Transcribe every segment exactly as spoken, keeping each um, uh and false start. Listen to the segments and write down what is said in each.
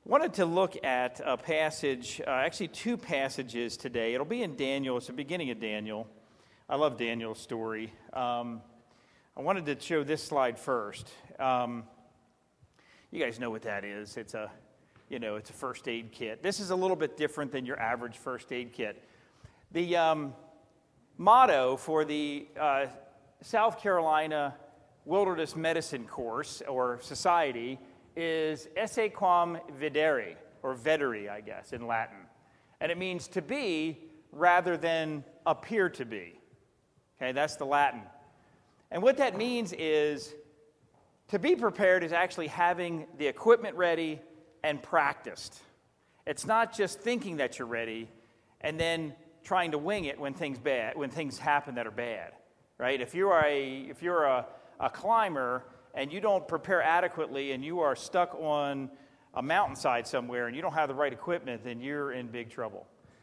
Wanted to look at a passage, uh, actually two passages today. It'll be in Daniel. It's the beginning of Daniel. I love Daniel's story. Um, I wanted to show this slide first. Um, you guys know what that is. It's a, you know, it's a first aid kit. This is a little bit different than your average first aid kit. The um, motto for the uh, South Carolina Wilderness Medicine course or society is esse quam videre, or vedere, I guess, in Latin. And it means to be rather than appear to be. Okay, that's the Latin. And what that means is to be prepared is actually having the equipment ready and practiced. It's not just thinking that you're ready and then trying to wing it when things bad, when things happen that are bad, right? If you are a if you're a, a climber and you don't prepare adequately and you are stuck on a mountainside somewhere and you don't have the right equipment, then you're in big trouble.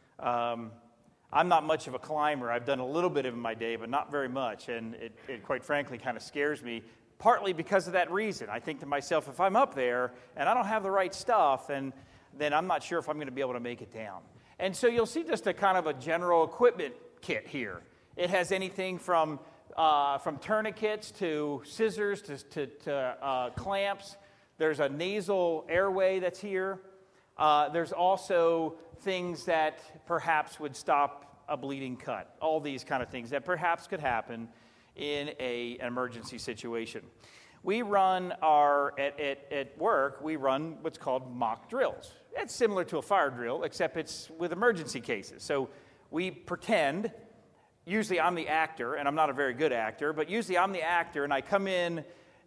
Um, I'm not much of a climber. I've done a little bit of it in my day, but not very much. And it, it quite frankly kind of scares me, partly because of that reason. I think to myself, if I'm up there and I don't have the right stuff, then, then I'm not sure if I'm going to be able to make it down. And so you'll see just a kind of a general equipment kit here. It has anything from Uh, from tourniquets to scissors to, to, to uh, clamps. There's a nasal airway that's here. Uh, there's also things that perhaps would stop a bleeding cut. All these kind of things that perhaps could happen in a, an emergency situation. We run our, at, at, at work, we run what's called mock drills. It's similar to a fire drill, except it's with emergency cases. So we pretend. Usually I'm the actor, and I'm not a very good actor, but usually I'm the actor, and I come in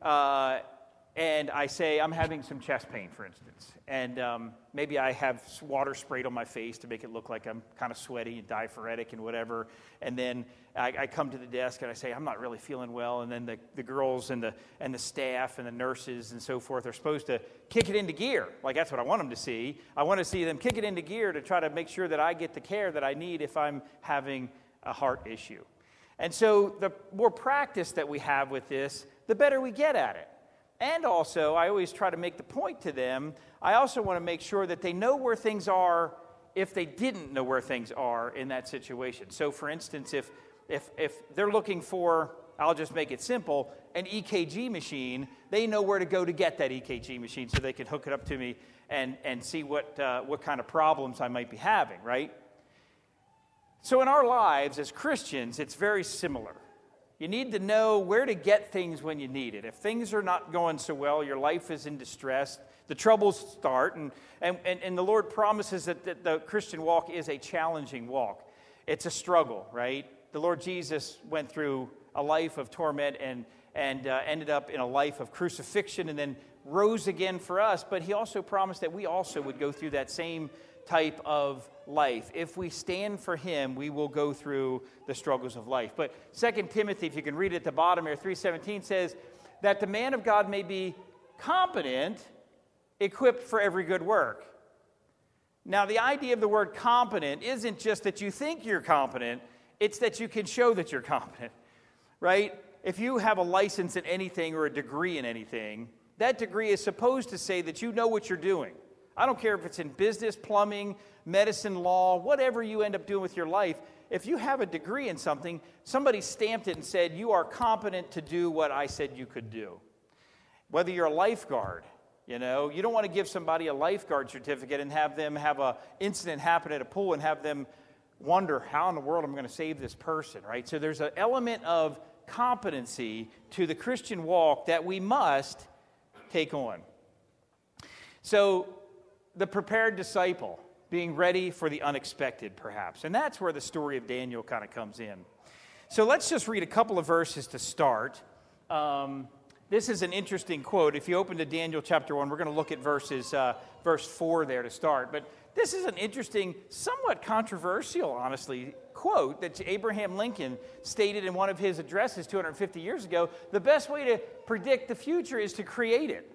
uh, and I say, I'm having some chest pain, for instance. And um, maybe I have water sprayed on my face to make it look like I'm kind of sweaty and diaphoretic and whatever. And then I, I come to the desk and I say, I'm not really feeling well. And then the, the girls and the and the staff and the nurses and so forth are supposed to kick it into gear. Like, that's what I want them to see. I want to see them kick it into gear to try to make sure that I get the care that I need if I'm having a heart issue. And so the more practice that we have with this, the better we get at it. And also, I always try to make the point to them, I also want to make sure that they know where things are if they didn't know where things are in that situation. So for instance, if if if they're looking for, I'll just make it simple, an E K G machine, they know where to go to get that E K G machine so they can hook it up to me and, and see what uh, what kind of problems I might be having, right? So in our lives as Christians, it's very similar. You need to know where to get things when you need it. If things are not going so well, your life is in distress, the troubles start, and, and, and, and the Lord promises that, that the Christian walk is a challenging walk. It's a struggle, right? The Lord Jesus went through a life of torment and, and uh, ended up in a life of crucifixion and then rose again for us, but he also promised that we also would go through that same type of life. If we stand for him, we will go through the struggles of life. But Second Timothy, if you can read it at the bottom here, three seventeen says that the man of God may be competent, equipped for every good work. Now, the idea of the word competent isn't just that you think you're competent, it's that you can show that you're competent, right? If you have a license in anything or a degree in anything, that degree is supposed to say that you know what you're doing. I don't care if it's in business, plumbing, medicine, law, whatever you end up doing with your life. If you have a degree in something, somebody stamped it and said, you are competent to do what I said you could do. Whether you're a lifeguard, you know, you don't want to give somebody a lifeguard certificate and have them have an incident happen at a pool and have them wonder, how in the world am I going to save this person, right? So there's an element of competency to the Christian walk that we must take on. So, the prepared disciple, being ready for the unexpected, perhaps. And that's where the story of Daniel kind of comes in. So let's just read a couple of verses to start. Um, this is an interesting quote. If you open to Daniel chapter one, we're going to look at verses, uh, verse four there to start. But this is an interesting, somewhat controversial, honestly, quote that Abraham Lincoln stated in one of his addresses two hundred fifty years ago. The best way to predict the future is to create it.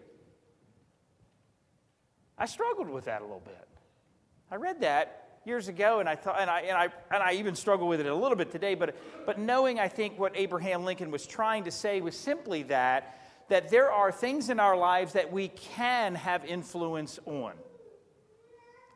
I struggled with that a little bit. I read that years ago, and I thought, and I and I and I even struggle with it a little bit today. But but knowing, I think what Abraham Lincoln was trying to say was simply that that there are things in our lives that we can have influence on.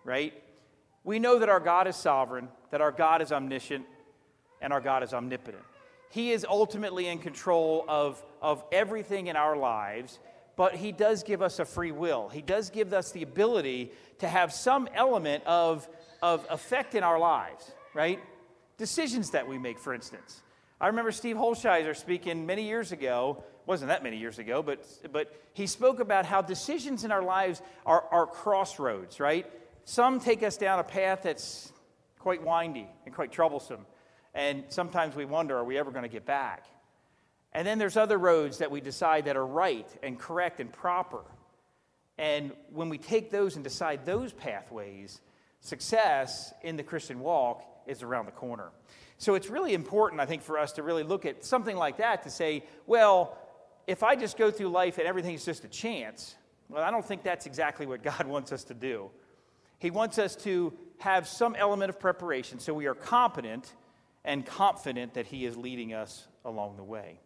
right? We know that our God is sovereign, that our God is omniscient, and our God is omnipotent. He is ultimately in control of, of everything in our lives, but he does give us a free will. He does give us the ability to have some element of, of effect in our lives, right? Decisions that we make, for instance. I remember Steve Holsheiser speaking many years ago, wasn't that many years ago, but, but he spoke about how decisions in our lives are, are crossroads, right? Some take us down a path that's quite windy and quite troublesome. And sometimes we wonder, are we ever going to get back? And then there's other roads that we decide that are right and correct and proper. And when we take those and decide those pathways, success in the Christian walk is around the corner. So it's really important, I think, for us to really look at something like that to say, well, if I just go through life and everything's just a chance, well, I don't think that's exactly what God wants us to do. He wants us to have some element of preparation so we are competent and confident that he is leading us along the way.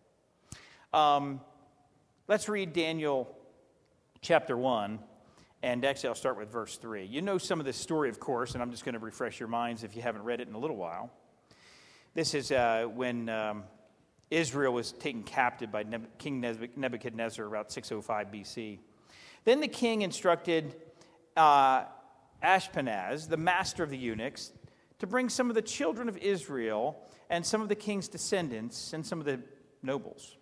Um, let's read Daniel chapter one, and actually I'll start with verse three. You know some of this story, of course, and I'm just going to refresh your minds if you haven't read it in a little while. This is uh, when um, Israel was taken captive by Neb- King Nebuchadnezzar about six oh five B C. Then the king instructed uh, Ashpenaz, the master of the eunuchs, to bring some of the children of Israel and some of the king's descendants and some of the nobles.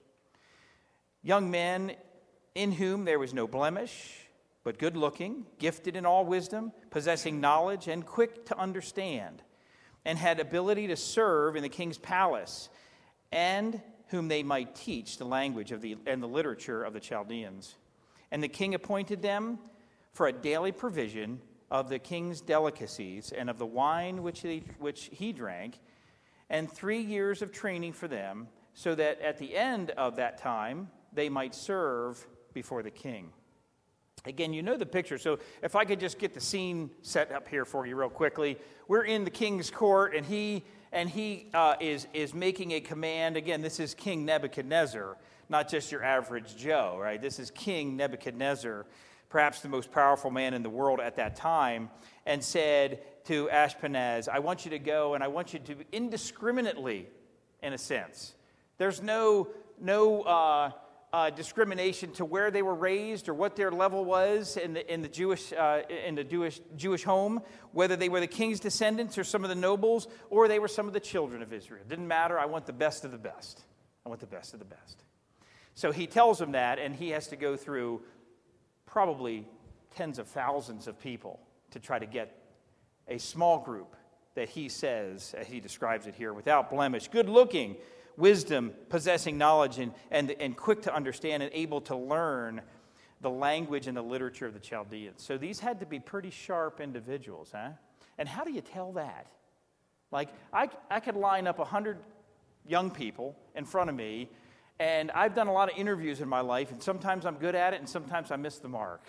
Young men in whom there was no blemish, but good-looking, gifted in all wisdom, possessing knowledge and quick to understand, and had ability to serve in the king's palace, and whom they might teach the language of the and the literature of the Chaldeans. And the king appointed them for a daily provision of the king's delicacies and of the wine which he, which he drank, and three years of training for them, so that at the end of that time they might serve before the king. Again, you know the picture, so if I could just get the scene set up here for you real quickly. We're in the king's court, and he and he uh, is, is making a command. Again, this is King Nebuchadnezzar, not just your average Joe, right? This is King Nebuchadnezzar, perhaps the most powerful man in the world at that time, and said to Ashpenaz, I want you to go, and I want you to indiscriminately, in a sense. There's no, no uh, uh, discrimination to where they were raised or what their level was in the, in the Jewish, uh, in the Jewish, Jewish home, whether they were the king's descendants or some of the nobles, or they were some of the children of Israel. It didn't matter. I want the best of the best. I want the best of the best. So he tells them that, and he has to go through probably tens of thousands of people to try to get a small group that he says, as he describes it here, without blemish, good-looking, wisdom, possessing knowledge, and, and, and quick to understand and able to learn the language and the literature of the Chaldeans. So these had to be pretty sharp individuals, huh? And how do you tell that? Like, I, I could line up a hundred young people in front of me, and I've done a lot of interviews in my life, and sometimes I'm good at it, and sometimes I miss the mark.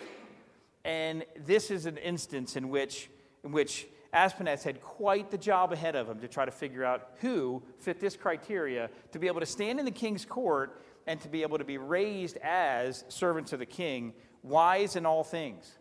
And this is an instance in which, in which Ashpenaz had quite the job ahead of him to try to figure out who fit this criteria to be able to stand in the king's court and to be able to be raised as servants of the king, wise in all things.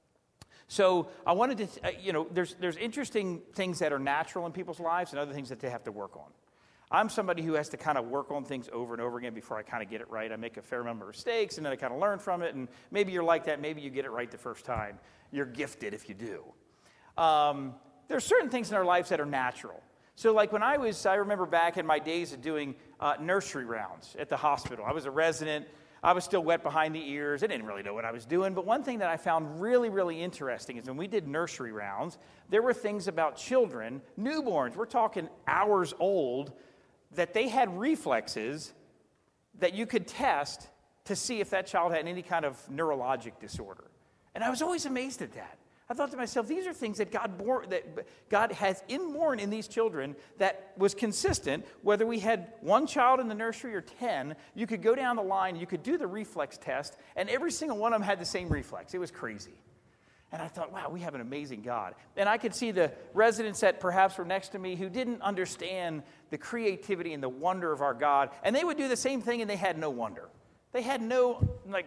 So I wanted to, uh, you know, there's there's interesting things that are natural in people's lives and other things that they have to work on. I'm somebody who has to kind of work on things over and over again before I kind of get it right. I make a fair number of mistakes, and then I kind of learn from it, and maybe you're like that. Maybe you get it right the first time. You're gifted if you do. Um, there are certain things in our lives that are natural. So like when I was, I remember back in my days of doing uh, nursery rounds at the hospital. I was a resident. I was still wet behind the ears. I didn't really know what I was doing. But one thing that I found really, really interesting is when we did nursery rounds, there were things about children, newborns, we're talking hours old, that they had reflexes that you could test to see if that child had any kind of neurologic disorder. And I was always amazed at that. I thought to myself, these are things that God bore, that God has inborn in these children that was consistent. Whether we had one child in the nursery or ten, you could go down the line, you could do the reflex test, and every single one of them had the same reflex. It was crazy. And I thought, wow, we have an amazing God. And I could see the residents that perhaps were next to me who didn't understand the creativity and the wonder of our God. And they would do the same thing, and they had no wonder. They had no, like,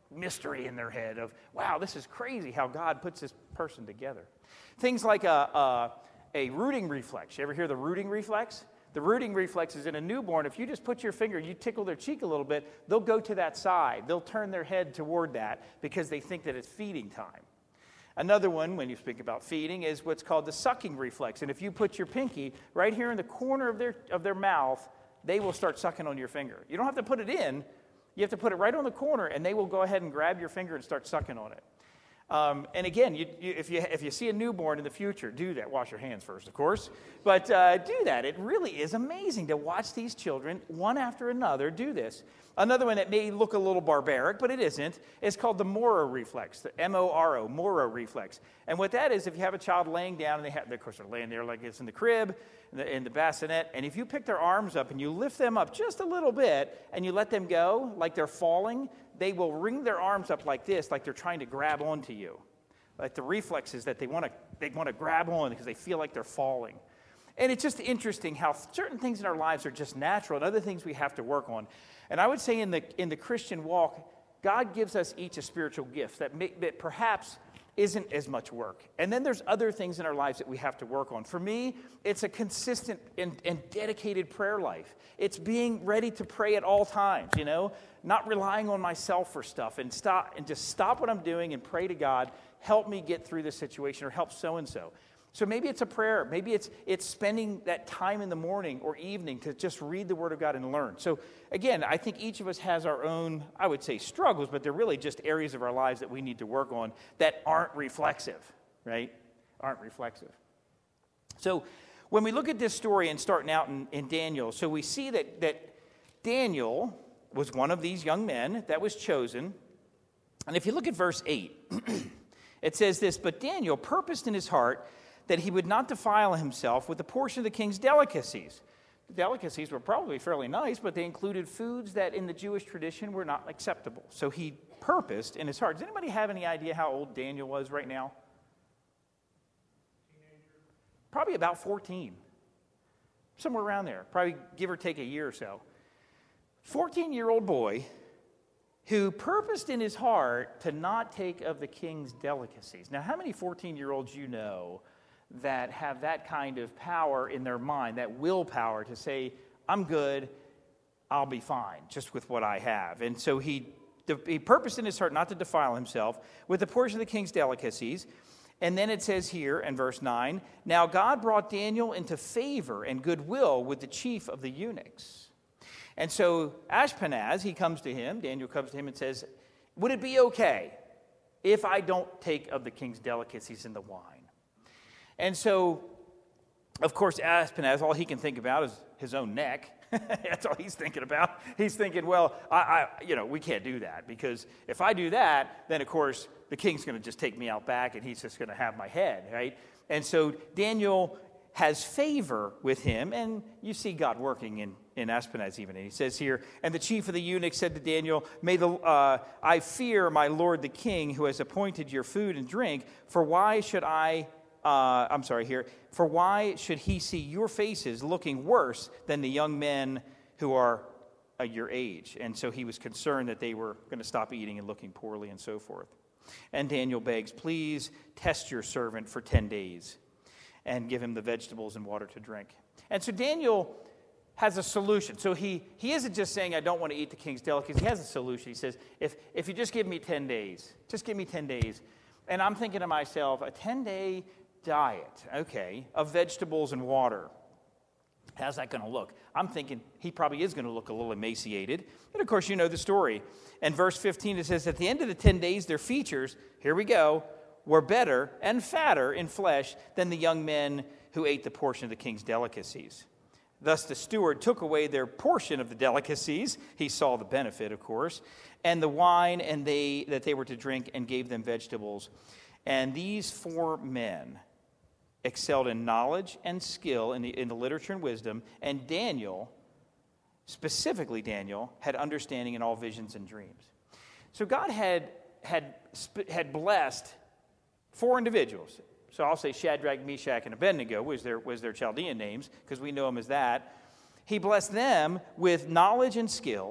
mystery in their head of, wow, this is crazy how God puts this person together. Things like a, a, a rooting reflex. You ever hear the rooting reflex? The rooting reflex is in a newborn. If you just put your finger, you tickle their cheek a little bit, they'll go to that side. They'll turn their head toward that because they think that it's feeding time. Another one, when you speak about feeding, is what's called the sucking reflex. And if you put your pinky right here in the corner of their of their mouth, they will start sucking on your finger. You don't have to put it in. You have to put it right on the corner, and they will go ahead and grab your finger and start sucking on it. Um, and again, you, you, if you if you see a newborn in the future, do that. Wash your hands first, of course. But uh, do that. It really is amazing to watch these children, one after another, do this. Another one that may look a little barbaric, but it isn't, is called the Moro reflex, the M O R O, Moro reflex. And what that is, if you have a child laying down, and they have, of course, they're laying there like it's in the crib, in the, in the bassinet, and if you pick their arms up and you lift them up just a little bit, and you let them go like they're falling, they will wring their arms up like this, like they're trying to grab onto you. Like the reflex is that they want to they want to grab on because they feel like they're falling. And it's just interesting how certain things in our lives are just natural and other things we have to work on. And I would say in the in the Christian walk, God gives us each a spiritual gift that, may, that perhaps isn't as much work. And then there's other things in our lives that we have to work on. For me, it's a consistent and, and dedicated prayer life. It's being ready to pray at all times, you know, not relying on myself for stuff and stop and just stop what I'm doing and pray to God, help me get through this situation or help so-and-so. So maybe it's a prayer. Maybe it's it's spending that time in the morning or evening to just read the Word of God and learn. So again, I think each of us has our own, I would say, struggles, but they're really just areas of our lives that we need to work on that aren't reflexive, right? Aren't reflexive. So when we look at this story and starting out in, in Daniel, so we see that, that Daniel was one of these young men that was chosen. And if you look at verse eight, it says this, "But Daniel purposed in his heart that he would not defile himself with a portion of the king's delicacies." The delicacies were probably fairly nice, but they included foods that in the Jewish tradition were not acceptable. So he purposed in his heart. Does anybody have any idea how old Daniel was right now? Teenager. Probably about fourteen. Somewhere around there. Probably give or take a year or so. fourteen-year-old boy who purposed in his heart to not take of the king's delicacies. Now, how many fourteen-year-olds you know that have that kind of power in their mind, that willpower to say, I'm good, I'll be fine, just with what I have? And so he, he purposed in his heart not to defile himself with a portion of the king's delicacies. And then it says here in verse nine, "Now God brought Daniel into favor and goodwill with the chief of the eunuchs." And so Ashpenaz, he comes to him, Daniel comes to him and says, "Would it be okay if I don't take of the king's delicacies and the wine?" And so, of course, Ashpenaz, all he can think about is his own neck. That's all he's thinking about. He's thinking, well, I, I, you know, we can't do that, because if I do that, then, of course, the king's going to just take me out back and he's just going to have my head, right? And so Daniel has favor with him, and you see God working in, in Ashpenaz even. And he says here, "And the chief of the eunuchs said to Daniel, May the uh, I fear my lord the king, who has appointed your food and drink, for why should I... Uh, I'm sorry here, for why should he see your faces looking worse than the young men who are uh, your age?" And so he was concerned that they were going to stop eating and looking poorly and so forth. And Daniel begs, "Please test your servant for ten days and give him the vegetables and water to drink." And so Daniel has a solution. So he, he isn't just saying, "I don't want to eat the king's delicacies." He has a solution. He says, if, if you just give me ten days, just give me ten days. And I'm thinking to myself, a ten-day diet, okay, of vegetables and water. How's that going to look? I'm thinking he probably is going to look a little emaciated. And, of course, you know the story. And verse fifteen, it says, "At the end of the ten days, their features," here we go, "were better and fatter in flesh than the young men who ate the portion of the king's delicacies. Thus the steward took away their portion of the delicacies." He saw the benefit, of course, "and the wine and they that they were to drink, and gave them vegetables. And these four men excelled in knowledge and skill in the, in the literature and wisdom, and Daniel, specifically Daniel, had understanding in all visions and dreams." So God had had had blessed four individuals. So I'll say Shadrach, Meshach, and Abednego was their was their Chaldean names, because we know them as that. He blessed them with knowledge and skill,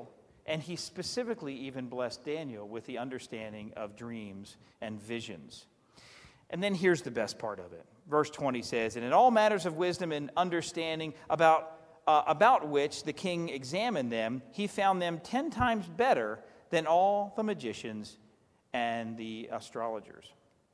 And he specifically even blessed Daniel with the understanding of dreams and visions. And then here's the best part of it. Verse twenty says, "And in all matters of wisdom and understanding about, uh, about which the king examined them, he found them ten times better than all the magicians and the astrologers."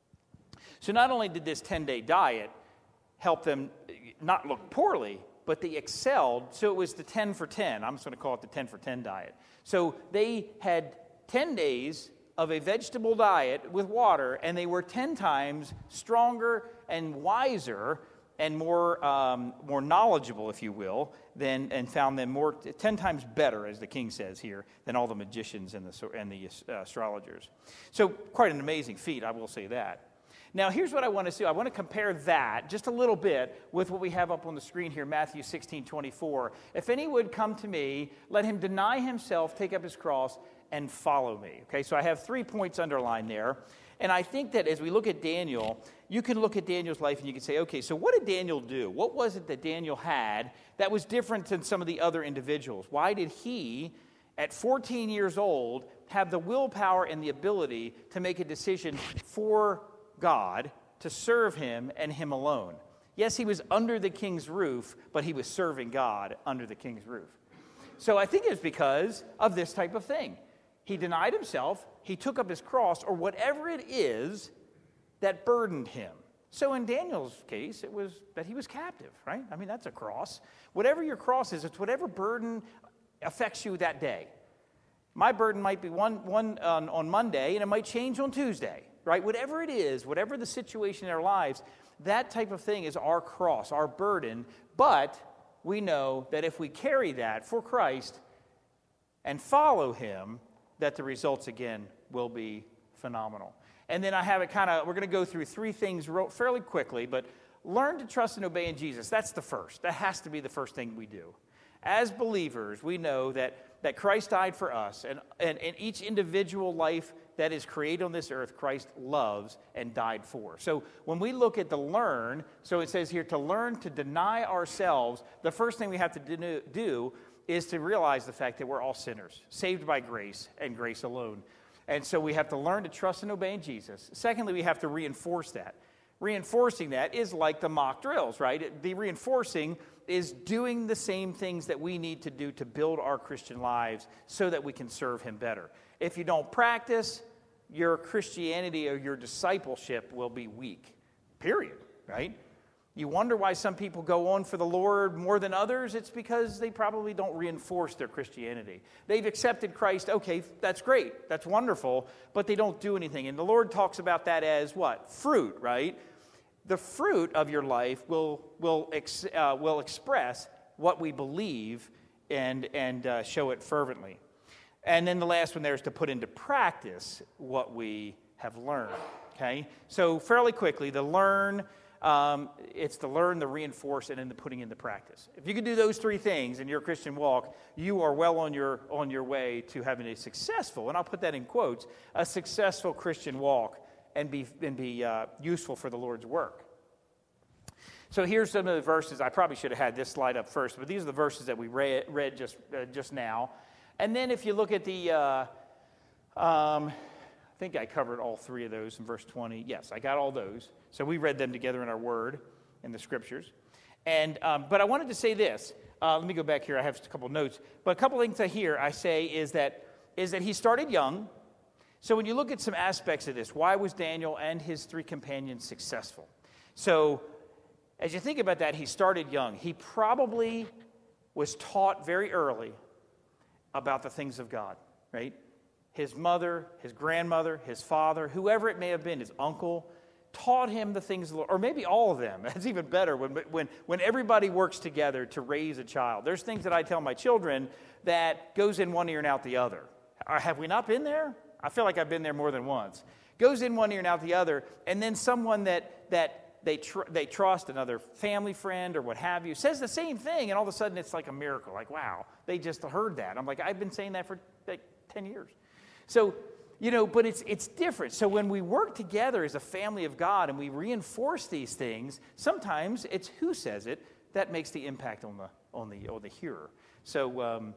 So not only did this ten-day diet help them not look poorly, but they excelled. So it was the ten for ten. I'm just going to call it the ten for ten diet. So they had ten days of a vegetable diet with water, and they were ten times stronger and wiser and more um, more knowledgeable, if you will, than and found them more ten times better, as the king says here, than all the magicians and the and the uh, astrologers. So quite an amazing feat, I will say that. Now, here's what I want to do. I want to compare that just a little bit with what we have up on the screen here, Matthew sixteen twenty-four. "If any would come to me, let him deny himself, take up his cross, and follow me." Okay, so I have three points underlined there. And I think that as we look at Daniel, you can look at Daniel's life and you can say, okay, so what did Daniel do? What was it that Daniel had that was different than some of the other individuals? Why did he, at fourteen years old, have the willpower and the ability to make a decision for God, to serve him and him alone? Yes, he was under the king's roof, but he was serving God under the king's roof. So I think it's because of this type of thing. He denied himself, he took up his cross, or whatever it is that burdened him. So in Daniel's case, it was that he was captive, right? I mean, that's a cross. Whatever your cross is, it's whatever burden affects you that day. My burden might be one, one on, on Monday, and it might change on Tuesday, right? Whatever it is, whatever the situation in our lives, that type of thing is our cross, our burden. But we know that if we carry that for Christ and follow him, that the results, again, will be phenomenal. And then I have it kind of, we're going to go through three things fairly quickly, but learn to trust and obey in Jesus. That's the first. That has to be the first thing we do. As believers, we know that, that Christ died for us, and, and, and each individual life that is created on this earth, Christ loves and died for. So when we look at the learn, so it says here to learn to deny ourselves, the first thing we have to do is to realize the fact that we're all sinners, saved by grace and grace alone. And so we have to learn to trust and obey in Jesus. Secondly, we have to reinforce that. Reinforcing that is like the mock drills, right? The reinforcing is doing the same things that we need to do to build our Christian lives so that we can serve him better. If you don't practice, your Christianity or your discipleship will be weak, period, right? You wonder why some people go on for the Lord more than others. It's because they probably don't reinforce their Christianity. They've accepted Christ. Okay, that's great. That's wonderful. But they don't do anything. And the Lord talks about that as what? Fruit, right? The fruit of your life will will ex, uh, will express what we believe and, and uh, show it fervently. And then the last one there is to put into practice what we have learned. Okay? So fairly quickly, the learn... Um, it's the learn, the reinforce, and then the putting into practice. If you can do those three things in your Christian walk, you are well on your on your way to having a successful, and I'll put that in quotes, a successful Christian walk and be and be uh, useful for the Lord's work. So here's some of the verses. I probably should have had this slide up first, but these are the verses that we read, read just uh, just now. And then if you look at the, uh, um, I think I covered all three of those in verse twenty. Yes, I got all those. So we read them together in our word, in the scriptures. And um, but I wanted to say this. Uh, let me go back here. I have just a couple notes. But a couple things I hear I say is that is that he started young. So when you look at some aspects of this, why was Daniel and his three companions successful? So as you think about that, he started young. He probably was taught very early about the things of God, right? His mother, his grandmother, his father, whoever it may have been, his uncle, taught him the things of the Lord, or maybe all of them. That's even better when, when, when everybody works together to raise a child. There's things that I tell my children that goes in one ear and out the other. Have we not been there? I feel like I've been there more than once. Goes in one ear and out the other, and then someone that that they tr- they trust, another family friend or what have you, says the same thing, and all of a sudden it's like a miracle. Like, wow, they just heard that. I'm like, I've been saying that for like ten years. So, you know, but it's it's different. So when we work together as a family of God and we reinforce these things, sometimes it's who says it that makes the impact on the on the on the hearer. So, um,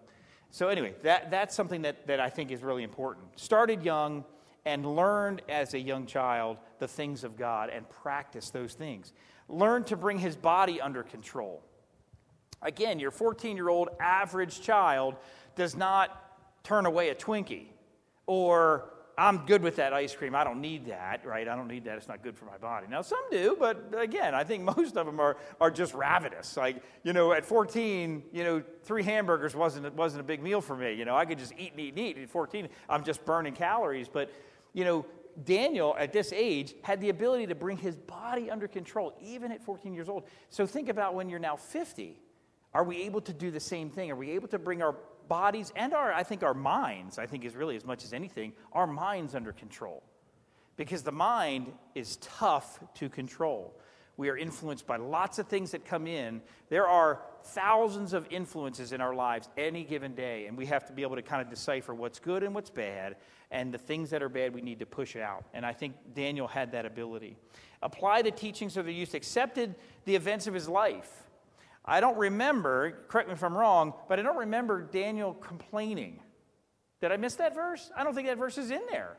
So anyway, that, that's something that, that I think is really important. Started young and learned as a young child the things of God and practice those things. Learned to bring his body under control. Again, your fourteen-year-old average child does not turn away a Twinkie or, I'm good with that ice cream, I don't need that, right? I don't need that, it's not good for my body. Now, some do, but again, I think most of them are, are just ravenous. Like, you know, at fourteen, you know, three hamburgers wasn't, wasn't a big meal for me. You know, I could just eat and eat and eat. At fourteen, I'm just burning calories. But, you know, Daniel, at this age, had the ability to bring his body under control, even at fourteen years old. So think about when you're now fifty. Are we able to do the same thing? Are we able to bring our bodies and our, I think our minds, I think is really as much as anything, our minds under control? Because the mind is tough to control. We are influenced by lots of things that come in. There are thousands of influences in our lives any given day, and we have to be able to kind of decipher what's good and what's bad, and the things that are bad we need to push out. And I think Daniel had that ability. Apply the teachings of the youth, accepted the events of his life. I don't remember, correct me if I'm wrong, but I don't remember Daniel complaining. Did I miss that verse? I don't think that verse is in there.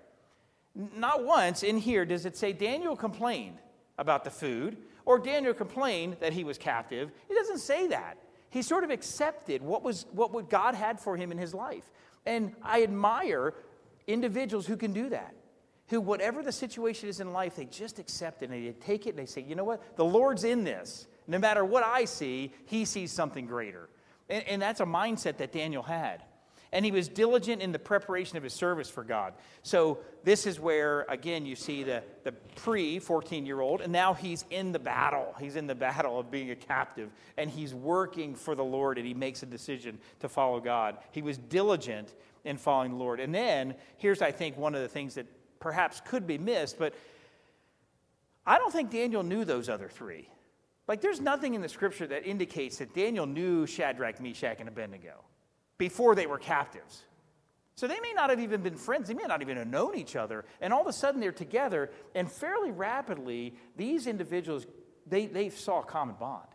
Not once in here does it say Daniel complained about the food or Daniel complained that he was captive. It doesn't say that. He sort of accepted what was what God had for him in his life. And I admire individuals who can do that, who whatever the situation is in life, they just accept it and they take it and they say, you know what, the Lord's in this. No matter what I see, he sees something greater. And, and that's a mindset that Daniel had. And he was diligent in the preparation of his service for God. So this is where, again, you see the, the pre-fourteen-year-old, and now he's in the battle. He's in the battle of being a captive, and he's working for the Lord, and he makes a decision to follow God. He was diligent in following the Lord. And then, here's, I think, one of the things that perhaps could be missed, but I don't think Daniel knew those other three. Like, there's nothing in the scripture that indicates that Daniel knew Shadrach, Meshach, and Abednego before they were captives. So they may not have even been friends. They may not even have known each other. And all of a sudden, they're together. And fairly rapidly, these individuals, they, they saw a common bond.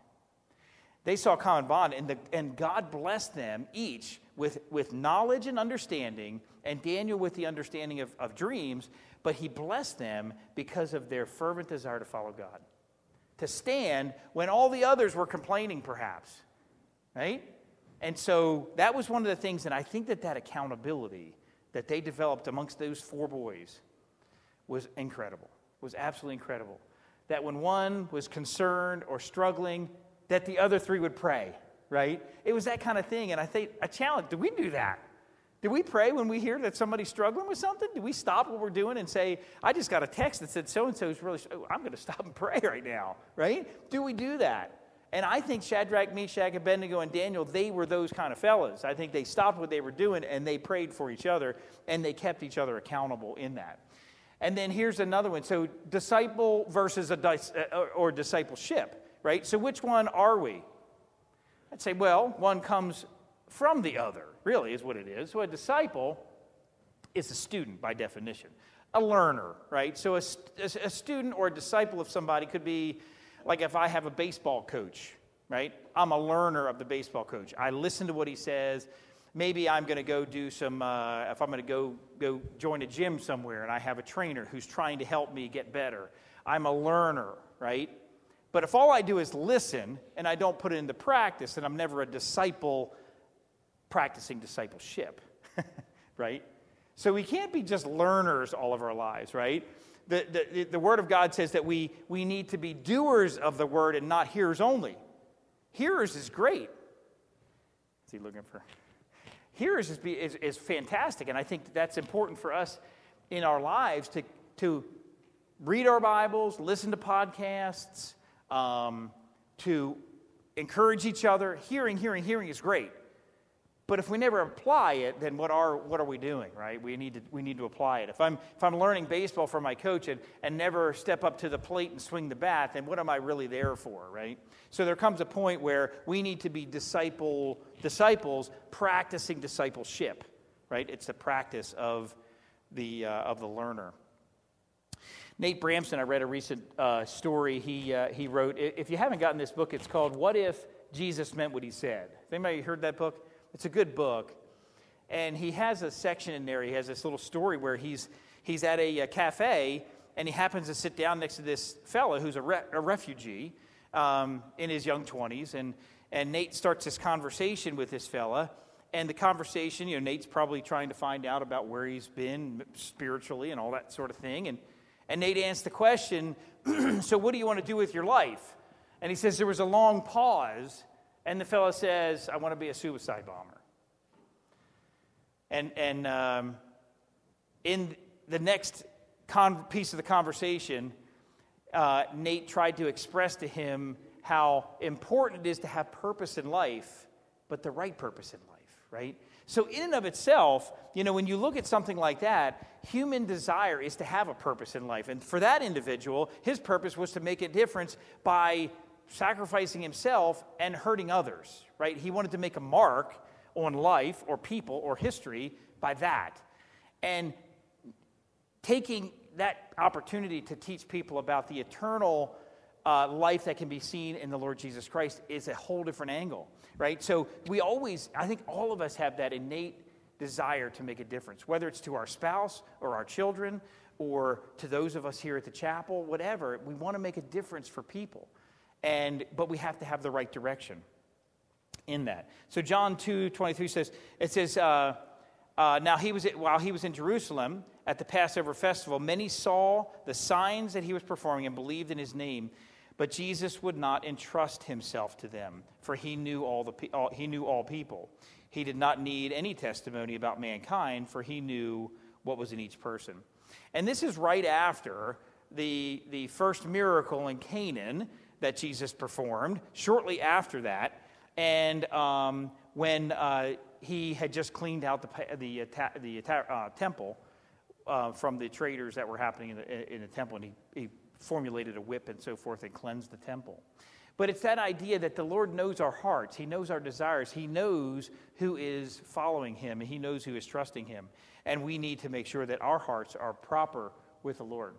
They saw a common bond, and, the, and God blessed them each with, with knowledge and understanding, and Daniel with the understanding of, of dreams, but he blessed them because of their fervent desire to follow God. To stand when all the others were complaining, perhaps, right? And so that was one of the things, and I think that that accountability that they developed amongst those four boys was incredible, was absolutely incredible. That when one was concerned or struggling, that the other three would pray, right? It was that kind of thing, and I think, I challenge, do we do that? Do we pray when we hear that somebody's struggling with something? Do we stop what we're doing and say, I just got a text that said so-and-so is really, oh, I'm going to stop and pray right now, right? Do we do that? And I think Shadrach, Meshach, Abednego, and Daniel, they were those kind of fellas. I think they stopped what they were doing and they prayed for each other and they kept each other accountable in that. And then here's another one. So disciple versus a dis- or discipleship, right? So which one are we? I'd say, well, one comes from the other, really, is what it is. So a disciple is a student by definition, a learner, right? So a, a student or a disciple of somebody could be like if I have a baseball coach, right? I'm a learner of the baseball coach. I listen to what he says. Maybe I'm going to go do some, uh, if I'm going to go go join a gym somewhere and I have a trainer who's trying to help me get better. I'm a learner, right? But if all I do is listen and I don't put it into practice, then I'm never a disciple practicing discipleship, right? So we can't be just learners all of our lives, right? The, the, the Word of God says that we, we need to be doers of the Word and not hearers only. Hearers is great. Is he looking for? Hearers is, is, is fantastic, and I think that's important for us in our lives to, to read our Bibles, listen to podcasts, um, to encourage each other. Hearing, hearing, hearing is great. But if we never apply it, then what are what are we doing, right? We need to we need to apply it. If I'm if I'm learning baseball from my coach and, and never step up to the plate and swing the bat, then what am I really there for, right? So there comes a point where we need to be disciple disciples practicing discipleship, right? It's the practice of the uh, of the learner. Nate Bramson, I read a recent uh, story he uh, he wrote. If you haven't gotten this book, it's called "What If Jesus Meant What He Said." Has anybody heard that book? It's a good book. and he has a section in there. He has this little story where he's he's at a, a cafe, and he happens to sit down next to this fella who's a, re- a refugee um, in his young twenties, and and Nate starts this conversation with this fella. And the conversation, you know, Nate's probably trying to find out about where he's been spiritually and all that sort of thing. And, and Nate asks the question, so what do you want to do with your life? And he says there was a long pause, and the fellow says, I want to be a suicide bomber. And, and um, in the next con- piece of the conversation, uh, Nate tried to express to him how important it is to have purpose in life, but the right purpose in life. Right? So in and of itself, you know, when you look at something like that, human desire is to have a purpose in life. And for that individual, his purpose was to make a difference by sacrificing himself and hurting others, right? He wanted to make a mark on life or people or history by that. And taking that opportunity to teach people about the eternal uh, life that can be seen in the Lord Jesus Christ is a whole different angle. Right? So we always, I think all of us have that innate desire to make a difference, whether it's to our spouse or our children or to those of us here at the chapel, whatever. We want to make a difference for people. And but we have to have the right direction in that. So John two twenty-three says, it says, uh, uh, now he was at, while he was in Jerusalem at the Passover festival, many saw the signs that he was performing and believed in his name. But Jesus would not entrust himself to them, for he knew all the all, he knew all people. He did not need any testimony about mankind, for he knew what was in each person. And this is right after the, the first miracle in Canaan that Jesus performed, shortly after that, and um, when uh, he had just cleaned out the the, the uh, temple uh, from the traders that were happening in the, in the temple, and he, he formulated a whip and so forth and cleansed the temple. But it's that idea that the Lord knows our hearts. He knows our desires. He knows who is following him, and he knows who is trusting him. And we need to make sure that our hearts are proper with the Lord.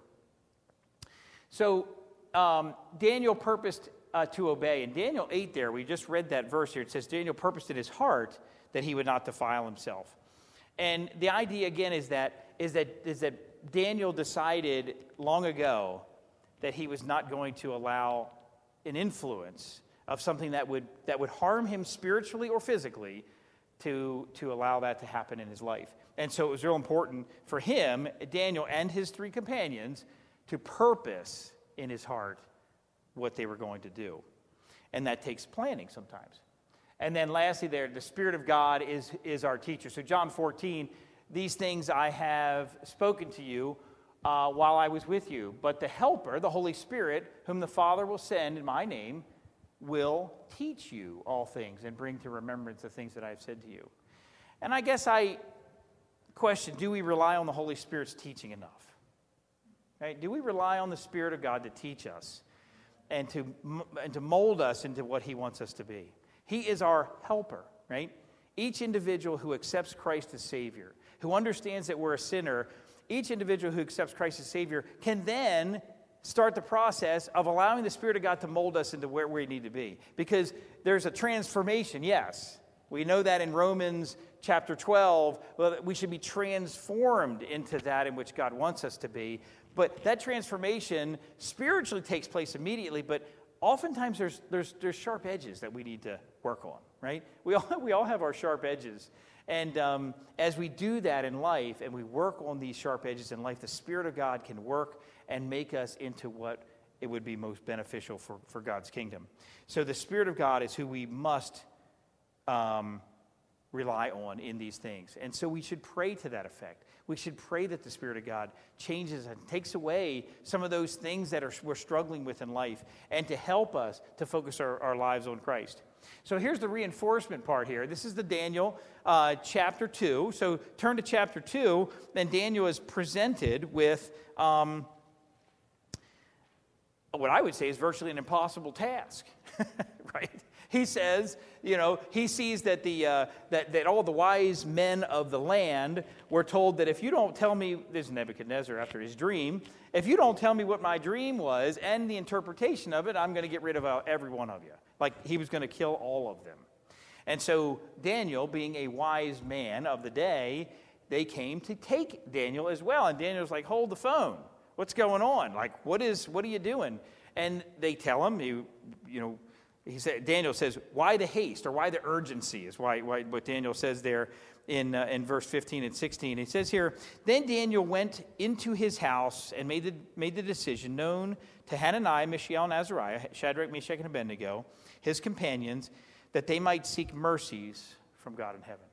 So um, Daniel purposed uh, to obey. In Daniel eight there, we just read that verse here. It says, Daniel purposed in his heart that he would not defile himself. And the idea, again, is that is that is that Daniel decided long ago that he was not going to allow an influence of something that would that would harm him spiritually or physically to, to allow that to happen in his life. And so it was real important for him, Daniel, and his three companions to purpose in his heart what they were going to do. And that takes planning sometimes. And then lastly there, the Spirit of God is, is our teacher. So John fourteen, these things I have spoken to you Uh, while I was with you. But the Helper, the Holy Spirit, whom the Father will send in my name, will teach you all things and bring to remembrance the things that I have said to you. And I guess I question, do we rely on the Holy Spirit's teaching enough? Right? Do we rely on the Spirit of God to teach us and to, and to mold us into what he wants us to be? He is our helper, right? Each individual who accepts Christ as Savior, who understands that we're a sinner, each individual who accepts Christ as Savior can then start the process of allowing the Spirit of God to mold us into where we need to be. Because there's a transformation, yes. We know that in Romans chapter twelve, well, we should be transformed into that in which God wants us to be. But that transformation spiritually takes place immediately, but oftentimes there's there's there's sharp edges that we need to work on, right? We all we all have our sharp edges. And um, as we do that in life and we work on these sharp edges in life, the Spirit of God can work and make us into what it would be most beneficial for, for God's kingdom. So the Spirit of God is who we must um, rely on in these things. And so we should pray to that effect. We should pray that the Spirit of God changes and takes away some of those things that are, we're struggling with in life and to help us to focus our, our lives on Christ. So here's the reinforcement part here. This is the Daniel uh, chapter two. So turn to chapter two, and Daniel is presented with um, what I would say is virtually an impossible task, right? He says, you know, he sees that the uh, that, that all the wise men of the land were told that if you don't tell me, this is Nebuchadnezzar after his dream, if you don't tell me what my dream was and the interpretation of it, I'm going to get rid of uh, every one of you. Like he was going to kill all of them. And so Daniel, being a wise man of the day, they came to take Daniel as well. And Daniel's like, hold the phone. What's going on? Like, what is, what are you doing? And they tell him, you, you know, he said, Daniel says, why the haste, or why the urgency is why, why what Daniel says there in, uh, in verse fifteen and sixteen. It says here, then Daniel went into his house and made the, made the decision known to Hananiah, Mishael, and Azariah, Shadrach, Meshach, and Abednego, his companions, that they might seek mercies from God in heaven.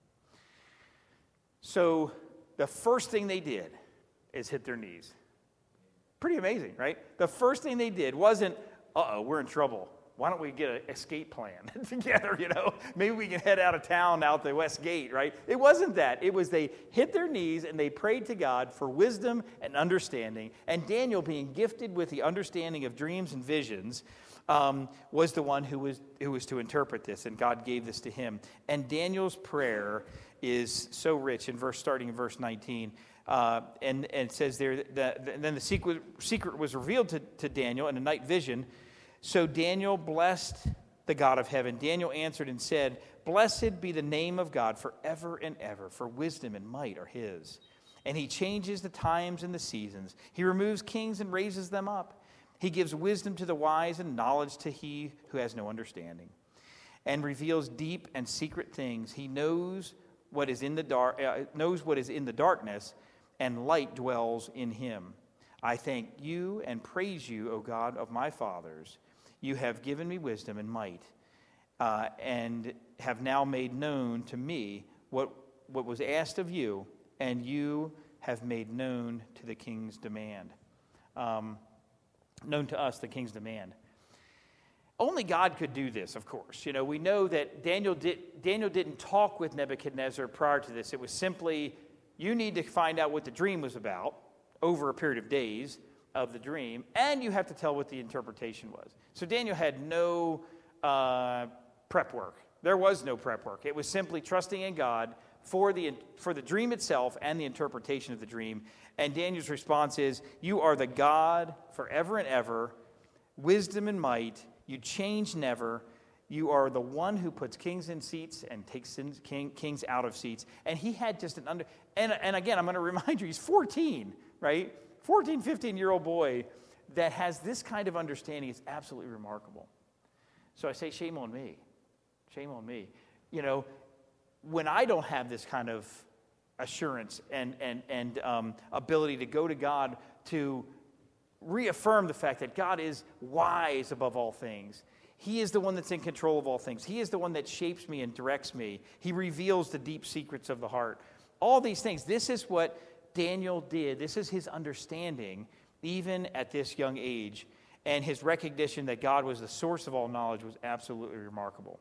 So the first thing they did is hit their knees. Pretty amazing, right? The first thing they did wasn't, uh-oh, we're in trouble. Why don't we get an escape plan together, you know? Maybe we can head out of town out the west gate, right? It wasn't that. It was they hit their knees and they prayed to God for wisdom and understanding. And Daniel, being gifted with the understanding of dreams and visions, um, was the one who was, who was to interpret this, and God gave this to him. And Daniel's prayer is so rich in verse, starting in verse nineteen. Uh, and, and it says there, that, and then the secret, secret was revealed to, to Daniel in a night vision. So Daniel blessed the God of heaven. Daniel answered and said, blessed be the name of God forever and ever, for wisdom and might are his. And he changes the times and the seasons. He removes kings and raises them up. He gives wisdom to the wise and knowledge to he who has no understanding, and reveals deep and secret things. He knows what is in the dark, uh, knows what is in the darkness, and light dwells in him. I thank you and praise you, O God of my fathers. You have given me wisdom and might, uh, and have now made known to me what, what was asked of you, and you have made known to the king's demand. Um, known to us the king's demand. Only God could do this, of course. You know, we know that Daniel, did, Daniel didn't talk with Nebuchadnezzar prior to this. It was simply, you need to find out what the dream was about over a period of days of the dream, and you have to tell what the interpretation was. So Daniel had no uh, prep work. There was no prep work. It was simply trusting in God for the, for the dream itself and the interpretation of the dream. And Daniel's response is, you are the God forever and ever, wisdom and might. You change never. You are the one who puts kings in seats and takes king, kings out of seats. And he had just an under... And, and again, I'm going to remind you, he's fourteen, right? fourteen, fifteen-year-old boy that has this kind of understanding is absolutely remarkable. So I say, shame on me. Shame on me. You know, when I don't have this kind of assurance and, and, and um, ability to go to God to reaffirm the fact that God is wise above all things. He is the one that's in control of all things. He is the one that shapes me and directs me. He reveals the deep secrets of the heart. All these things. This is what Daniel did. This is his understanding, even at this young age. And his recognition that God was the source of all knowledge was absolutely remarkable.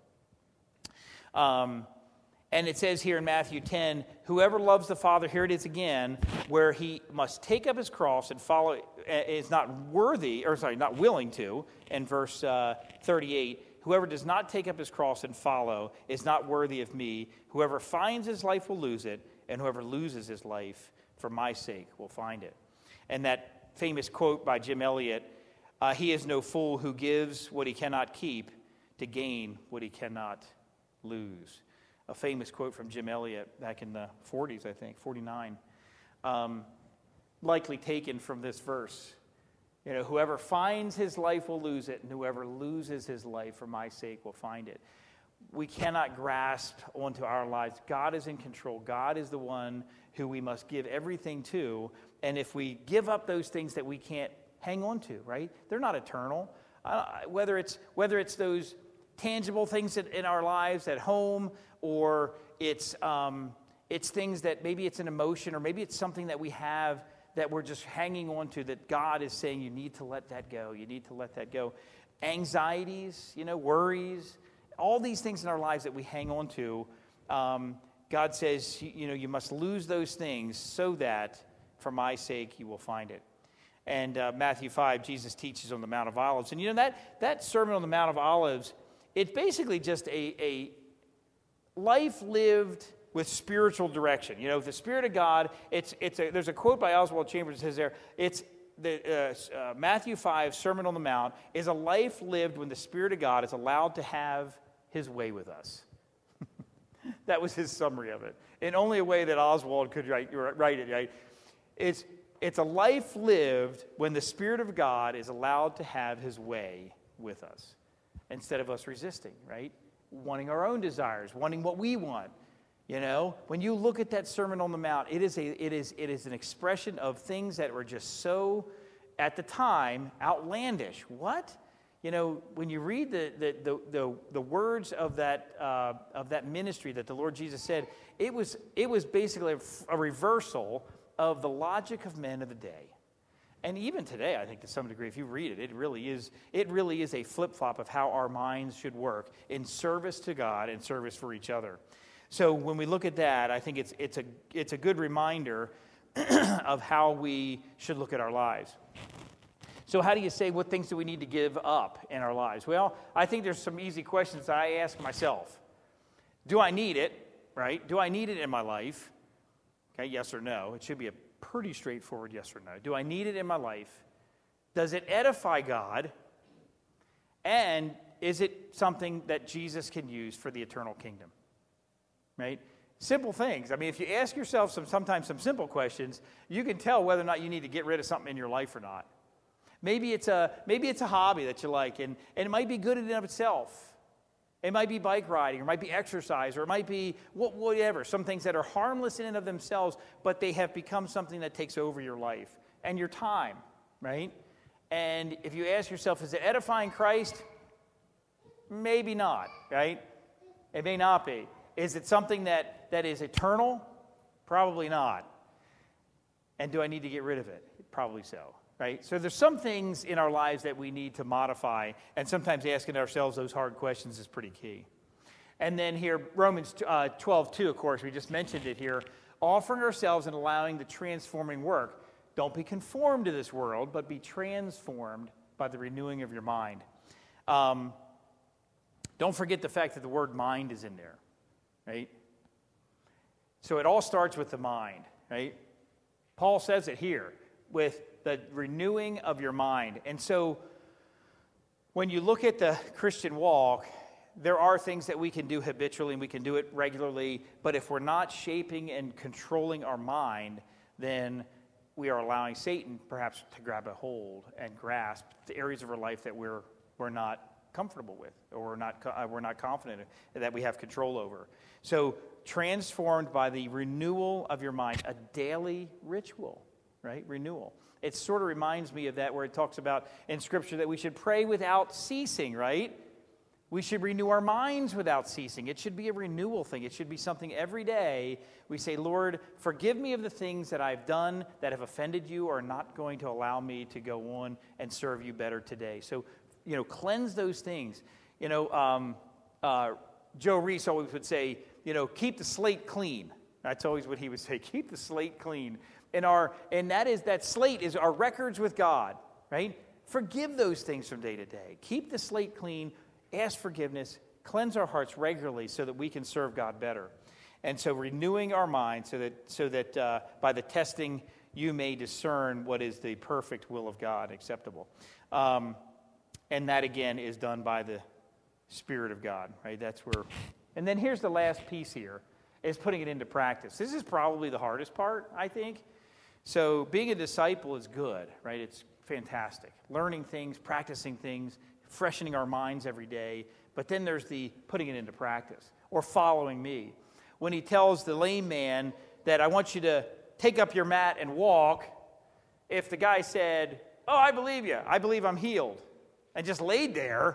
Um, and it says here in Matthew ten, whoever loves the Father, here it is again, where he must take up his cross and follow, is not worthy, or sorry, not willing to, in verse uh, thirty-eight, whoever does not take up his cross and follow is not worthy of me. Whoever finds his life will lose it, and whoever loses his life for my sake will find it. And that famous quote by Jim Elliot, uh, he is no fool who gives what he cannot keep to gain what he cannot lose. A famous quote from Jim Elliot back in the forties, I think, forty-nine, um, likely taken from this verse. You know, whoever finds his life will lose it, and whoever loses his life for my sake will find it. We cannot grasp onto our lives. God is in control. God is the one who we must give everything to. And if we give up those things that we can't hang on to, right? They're not eternal. Uh, whether it's whether it's those tangible things in our lives at home, or it's um, it's things that maybe it's an emotion, or maybe it's something that we have that we're just hanging on to, that God is saying you need to let that go. You need to let that go. Anxieties, you know, worries, all these things in our lives that we hang on to, um, God says, you, you know, you must lose those things so that for my sake you will find it. And uh, Matthew five, Jesus teaches on the Mount of Olives. And you know, that, that sermon on the Mount of Olives, it's basically just a, a life lived with spiritual direction. You know, the Spirit of God, it's it's a, there's a quote by Oswald Chambers that says there, it's the uh, uh, Matthew five, Sermon on the Mount, is a life lived when the Spirit of God is allowed to have his way with us. That was his summary of it. In only a way that Oswald could write, write it, right? It's, it's a life lived when the Spirit of God is allowed to have his way with us instead of us resisting, right? Wanting our own desires, wanting what we want. You know, when you look at that Sermon on the Mount, it is, a, it is, it is an expression of things that were just so, at the time, outlandish. What? You know, when you read the the the the, the words of that uh, of that ministry that the Lord Jesus said, it was it was basically a, a reversal of the logic of men of the day. And even today, I think to some degree, if you read it, it really is it really is a flip-flop of how our minds should work in service to God and service for each other. So when we look at that, I think it's it's a it's a good reminder of how we should look at our lives. So how do you say what things do we need to give up in our lives? Well, I think there's some easy questions that I ask myself. Do I need it, right? Do I need it in my life? Okay, yes or no. It should be a pretty straightforward yes or no. Do I need it in my life? Does it edify God? And is it something that Jesus can use for the eternal kingdom? Right? Simple things. I mean, if you ask yourself some sometimes some simple questions, you can tell whether or not you need to get rid of something in your life or not. Maybe it's a maybe it's a hobby that you like, and, and it might be good in and of itself. It might be bike riding, or it might be exercise, or it might be whatever. Some things that are harmless in and of themselves, but they have become something that takes over your life and your time, right? And if you ask yourself, is it edifying Christ? Maybe not, right? It may not be. Is it something that, that is eternal? Probably not. And do I need to get rid of it? Probably so. Right? So there's some things in our lives that we need to modify, and sometimes asking ourselves those hard questions is pretty key. And then here, Romans uh, twelve two, of course, we just mentioned it here, offering ourselves and allowing the transforming work. Don't be conformed to this world, but be transformed by the renewing of your mind. Um, don't forget the fact that the word mind is in there, right? So it all starts with the mind, right? Paul says it here, with the renewing of your mind. And so when you look at the Christian walk, there are things that we can do habitually and we can do it regularly, but if we're not shaping and controlling our mind, then we are allowing Satan perhaps to grab a hold and grasp the areas of our life that we're we're not comfortable with, or we're not uh, we're not confident that we have control over. So transformed by the renewal of your mind, a daily ritual, right? Renewal. It sort of reminds me of that where it talks about in Scripture that we should pray without ceasing, right? We should renew our minds without ceasing. It should be a renewal thing. It should be something every day we say, Lord, forgive me of the things that I've done that have offended you or are not going to allow me to go on and serve you better today. So, you know, cleanse those things. You know, um, uh, Joe Reese always would say, you know, keep the slate clean. That's always what he would say, keep the slate clean. And our and that is that slate is our records with God, right? Forgive those things from day to day. Keep the slate clean, ask forgiveness, cleanse our hearts regularly so that we can serve God better. And so renewing our minds so that so that uh, by the testing you may discern what is the perfect will of God, acceptable. Um, and that again is done by the Spirit of God, right? That's where. And then here's the last piece here, is putting it into practice. This is probably the hardest part, I think. So being a disciple is good, right? It's fantastic. Learning things, practicing things, freshening our minds every day. But then there's the putting it into practice, or following me. When he tells the lame man that I want you to take up your mat and walk, if the guy said, oh, I believe you, I believe I'm healed, and just laid there,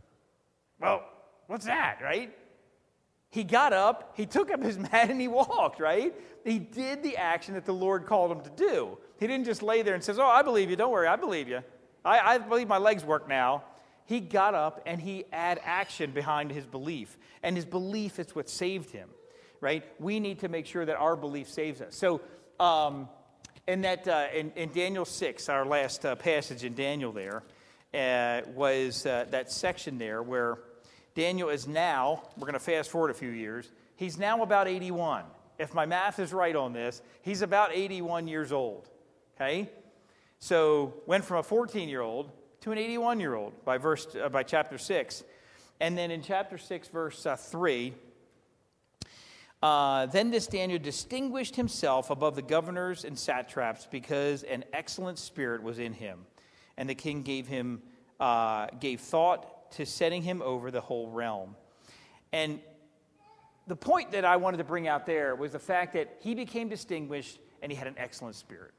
well, what's that, right? He got up, he took up his mat, and he walked, right? He did the action that the Lord called him to do. He didn't just lay there and says, oh, I believe you, don't worry, I believe you. I, I believe my legs work now. He got up and he had action behind his belief. And his belief is what saved him, right? We need to make sure that our belief saves us. So um, in, that, uh, in, in Daniel six, our last uh, passage in Daniel there, uh, was uh, that section there where Daniel is now, we're going to fast forward a few years, he's now about eighty-one. If my math is right on this, he's about eighty-one years old, okay? So went from a fourteen-year-old to an eighty-one-year-old by verse uh, by chapter six. And then in chapter six, verse uh, three, Uh, then this Daniel distinguished himself above the governors and satraps because an excellent spirit was in him, and the king gave him uh, gave thought to setting him over the whole realm. And the point that I wanted to bring out there was the fact that he became distinguished and he had an excellent spirit.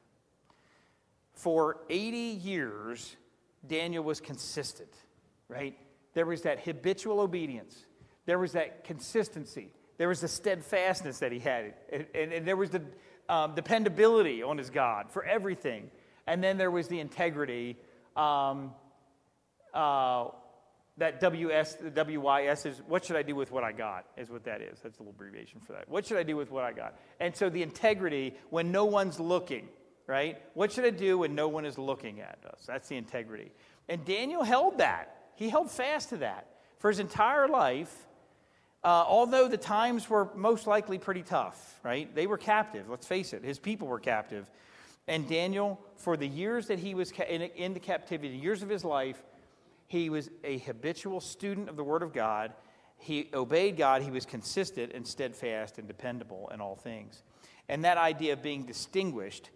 For eighty years, Daniel was consistent, right? There was that habitual obedience. There was that consistency. There was the steadfastness that he had. And, and, and there was the um, dependability on his God for everything. And then there was the integrity. Um, uh, that W S, the W Y S is, what should I do with what I got, is what that is. That's a little abbreviation for that. What should I do with what I got? And so the integrity when no one's looking, right? What should I do when no one is looking at us? That's the integrity. And Daniel held that. He held fast to that. For his entire life, uh, although the times were most likely pretty tough, right? They were captive, let's face it. His people were captive. And Daniel, for the years that he was ca- in, in the captivity, the years of his life, he was a habitual student of the Word of God. He obeyed God. He was consistent and steadfast and dependable in all things. And that idea of being distinguished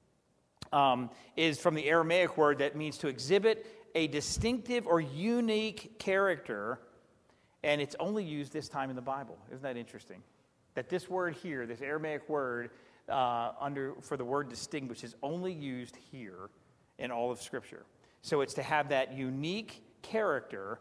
um, is from the Aramaic word that means to exhibit a distinctive or unique character, and it's only used this time in the Bible. Isn't that interesting? That this word here, this Aramaic word uh, under for the word distinguished, is only used here in all of Scripture. So it's to have that unique character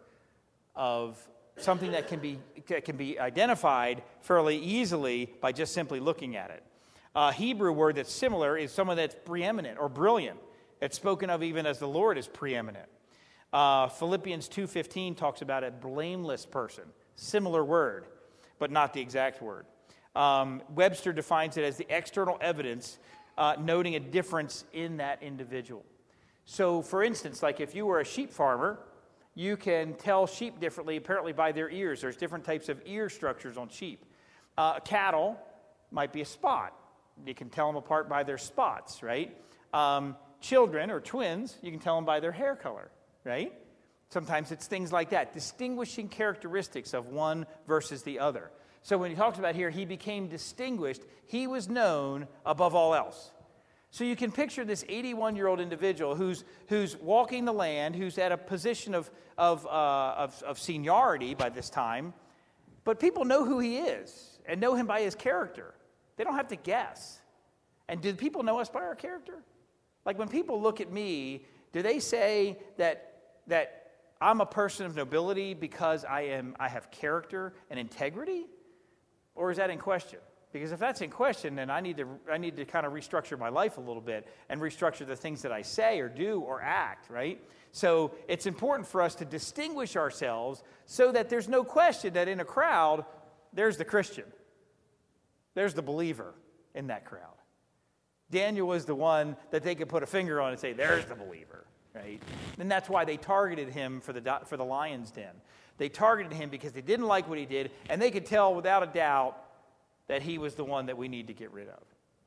of something that can be can be identified fairly easily by just simply looking at it. A Hebrew word that's similar is someone that's preeminent or brilliant. It's spoken of even as the Lord is preeminent. Uh, Philippians two fifteen talks about a blameless person. Similar word, but not the exact word. Um, Webster defines it as the external evidence uh, noting a difference in that individual. So, for instance, like if you were a sheep farmer, you can tell sheep differently apparently by their ears. There's different types of ear structures on sheep. Uh, cattle might be a spot. You can tell them apart by their spots, right? Um, children or twins, you can tell them by their hair color, right? Sometimes it's things like that, distinguishing characteristics of one versus the other. So when he talks about here, he became distinguished, he was known above all else. So you can picture this eighty-one-year-old individual who's who's walking the land, who's at a position of of, uh, of of seniority by this time, but people know who he is and know him by his character. They don't have to guess. And do people know us by our character? Like when people look at me, do they say that that I'm a person of nobility because I am I have character and integrity, or is that in question? Because if that's in question, then I need to I need to kind of restructure my life a little bit and restructure the things that I say or do or act, right? So it's important for us to distinguish ourselves so that there's no question that in a crowd, there's the Christian. There's the believer in that crowd. Daniel was the one that they could put a finger on and say, there's the believer, right? And that's why they targeted him for the for the lion's den. They targeted him because they didn't like what he did, and they could tell without a doubt that he was the one that we need to get rid of.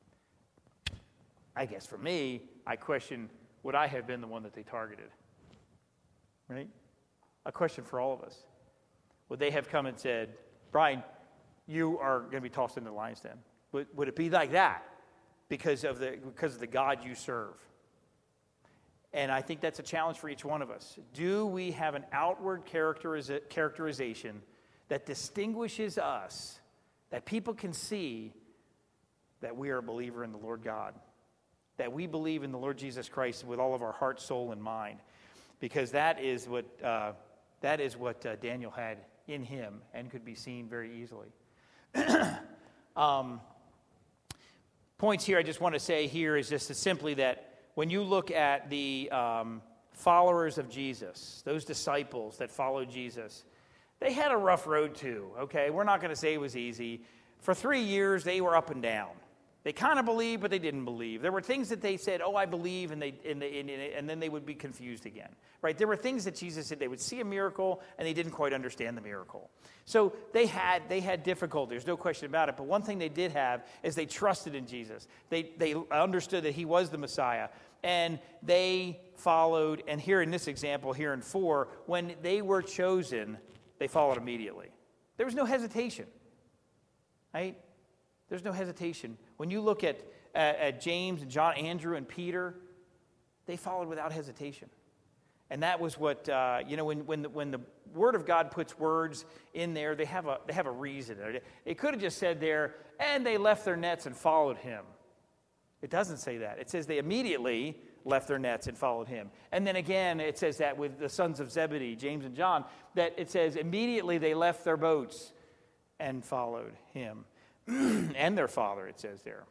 I guess for me, I question, would I have been the one that they targeted? Right? A question for all of us. Would they have come and said, Brian, you are going to be tossed into the lion's den? Would, would it be like that because of the because of the God you serve? And I think that's a challenge for each one of us. Do we have an outward characteriza- characterization that distinguishes us, that people can see that we are a believer in the Lord God, that we believe in the Lord Jesus Christ with all of our heart, soul, and mind, because that is what uh, that is what uh, Daniel had in him and could be seen very easily. um, points here I just want to say here is just simply that when you look at the um, followers of Jesus, those disciples that followed Jesus, they had a rough road too, okay? We're not going to say it was easy. For three years, they were up and down. They kind of believed, but they didn't believe. There were things that they said, oh, I believe, and they and, they, and, and then they would be confused again, right? There were things that Jesus said. They would see a miracle, and they didn't quite understand the miracle. So they had they had difficulty. There's no question about it. But one thing they did have is they trusted in Jesus. They they understood that he was the Messiah, and they followed. And here in this example, here in four, when they were chosen, they followed immediately. There was no hesitation. right? There's no hesitation. When you look at, at, at James and John, Andrew and Peter, they followed without hesitation. And that was what, uh, you know, when, when, the, when the Word of God puts words in there, they have a, they have a reason. It could have just said there, and they left their nets and followed him. It doesn't say that. It says they immediately left their nets and followed him. And then again, it says that with the sons of Zebedee, James and John, that it says immediately they left their boats and followed him. And their father, it says there.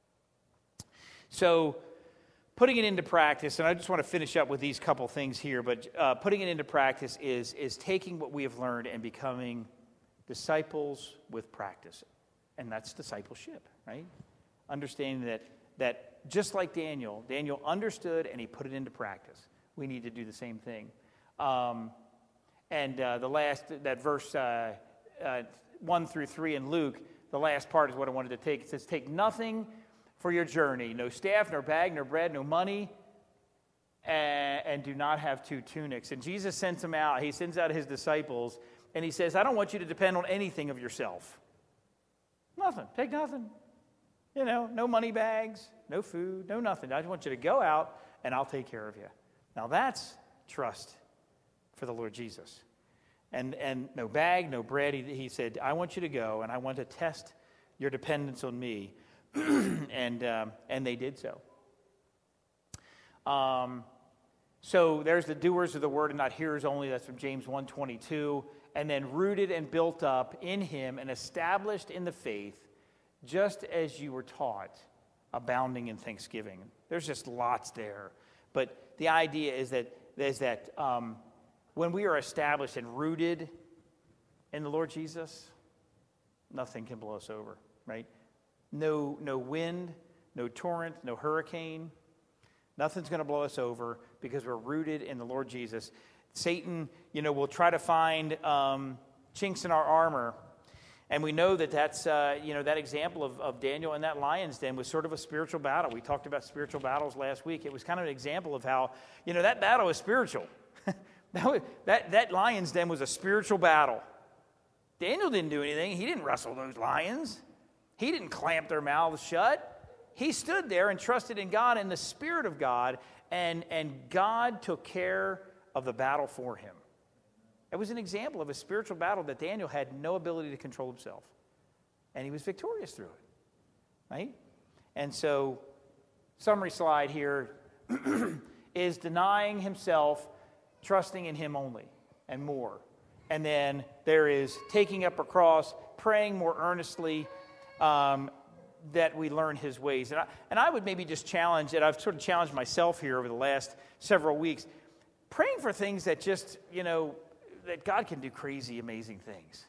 So, putting it into practice, and I just want to finish up with these couple things here, but uh, putting it into practice is, is taking what we have learned and becoming disciples with practice. And that's discipleship, right? Understanding that, that just like Daniel, Daniel understood and he put it into practice. We need to do the same thing. Um, and uh, the last, that verse uh, uh, one through three in Luke, the last part is what I wanted to take. It says, take nothing for your journey, no staff, nor bag, nor bread, no money, and, and do not have two tunics. And Jesus sends them out. He sends out his disciples, and he says, I don't want you to depend on anything of yourself. Nothing. Take nothing. You know, no money bags, no food, no nothing. I just want you to go out, and I'll take care of you. Now that's trust for the Lord Jesus. And and no bag, no bread. He, he said, I want you to go, and I want to test your dependence on me. and um, and they did so. Um, so there's the doers of the word and not hearers only. That's from James one twenty-two. And then rooted and built up in him and established in the faith, just as you were taught, abounding in thanksgiving. There's just lots there. But the idea is that is that um, when we are established and rooted in the Lord Jesus, nothing can blow us over, right? No, no wind, no torrent, no hurricane. Nothing's going to blow us over because we're rooted in the Lord Jesus. Satan, you know, will try to find um, chinks in our armor. And we know that that's, uh, you know, that example of, of Daniel in that lion's den was sort of a spiritual battle. We talked about spiritual battles last week. It was kind of an example of how, you know, that battle is spiritual. that, was, that, that lion's den was a spiritual battle. Daniel didn't do anything. He didn't wrestle those lions. He didn't clamp their mouths shut. He stood there and trusted in God and the Spirit of God, and, and God took care of the battle for him. It was an example of a spiritual battle that Daniel had no ability to control himself. And he was victorious through it. Right? And so, summary slide here is denying himself, trusting in him only, and more. And then there is taking up a cross, praying more earnestly, Um, that we learn his ways. And I, and I would maybe just challenge, and I've sort of challenged myself here over the last several weeks, praying for things that just, you know, that God can do crazy, amazing things.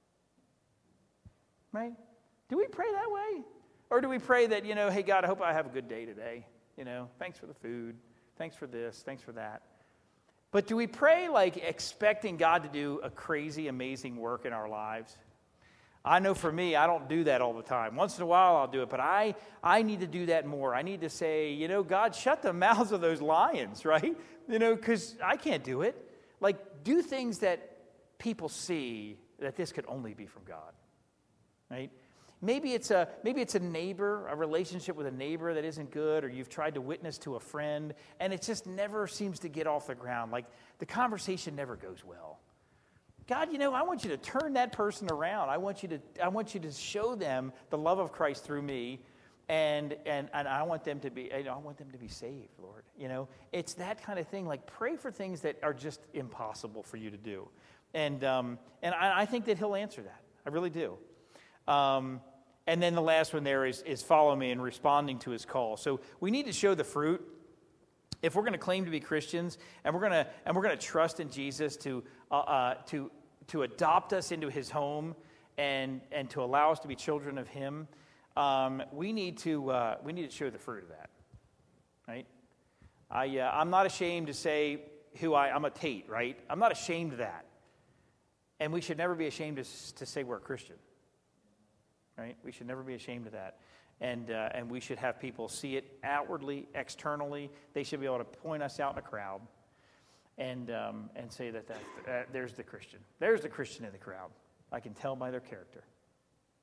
Right? Do we pray that way? Or do we pray that, you know, hey, God, I hope I have a good day today. You know, thanks for the food. Thanks for this. Thanks for that. But do we pray like expecting God to do a crazy, amazing work in our lives? I know for me, I don't do that all the time. Once in a while, I'll do it, but I, I need to do that more. I need to say, you know, God, shut the mouths of those lions, right? You know, because I can't do it. Like, do things that people see that this could only be from God, right? Maybe it's a maybe it's a neighbor, a relationship with a neighbor that isn't good, or you've tried to witness to a friend, and it just never seems to get off the ground. Like, the conversation never goes well. God, you know, I want you to turn that person around. I want you to, I want you to show them the love of Christ through me, and and and I want them to be, you know, I want them to be saved, Lord. You know, it's that kind of thing. Like, pray for things that are just impossible for you to do, and um, and I, I think that He'll answer that. I really do. Um, and then the last one there is is follow me and responding to His call. So we need to show the fruit. If we're going to claim to be Christians, and we're going to and we're going to trust in Jesus to uh, uh, to to adopt us into His home and and to allow us to be children of Him, um, we need to uh, we need to show the fruit of that, right? I uh, I'm not ashamed to say who I I'm a Tate, right? I'm not ashamed of that, and we should never be ashamed to to say we're a Christian, right? We should never be ashamed of that. And uh, and we should have people see it outwardly, externally. They should be able to point us out in a crowd and um, and say that, that uh, there's the Christian. There's the Christian in the crowd. I can tell by their character.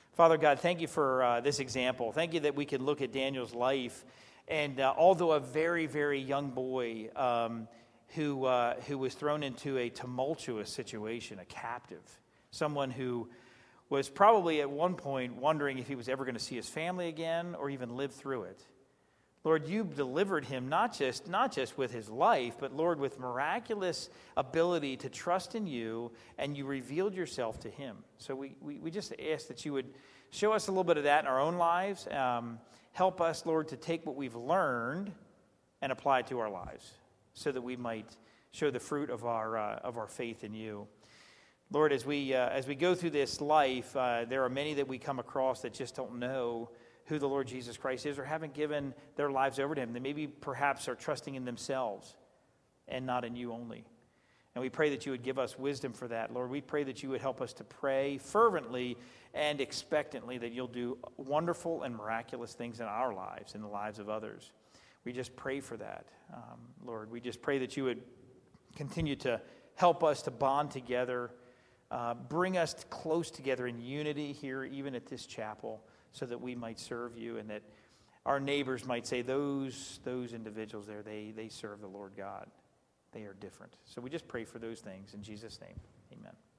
Father God, thank you for uh, this example. Thank you that we could look at Daniel's life. And uh, although a very, very young boy um, who, uh, who was thrown into a tumultuous situation, a captive, someone who was probably at one point wondering if he was ever going to see his family again or even live through it. Lord, you delivered him not just, not just with his life, but Lord, with miraculous ability to trust in you, and you revealed yourself to him. So we, we, we just ask that you would show us a little bit of that in our own lives. Um, help us, Lord, to take what we've learned and apply it to our lives so that we might show the fruit of our, uh, of our faith in you. Lord, as we uh, as we go through this life, uh, there are many that we come across that just don't know who the Lord Jesus Christ is or haven't given their lives over to him. They maybe perhaps are trusting in themselves and not in you only. And we pray that you would give us wisdom for that. Lord, we pray that you would help us to pray fervently and expectantly that you'll do wonderful and miraculous things in our lives, in the lives of others. We just pray for that, um, Lord. We just pray that you would continue to help us to bond together. Uh, bring us close together in unity here, even at this chapel, so that we might serve you and that our neighbors might say, those, those individuals there, they, they serve the Lord God. They are different. So we just pray for those things. In Jesus' name, amen.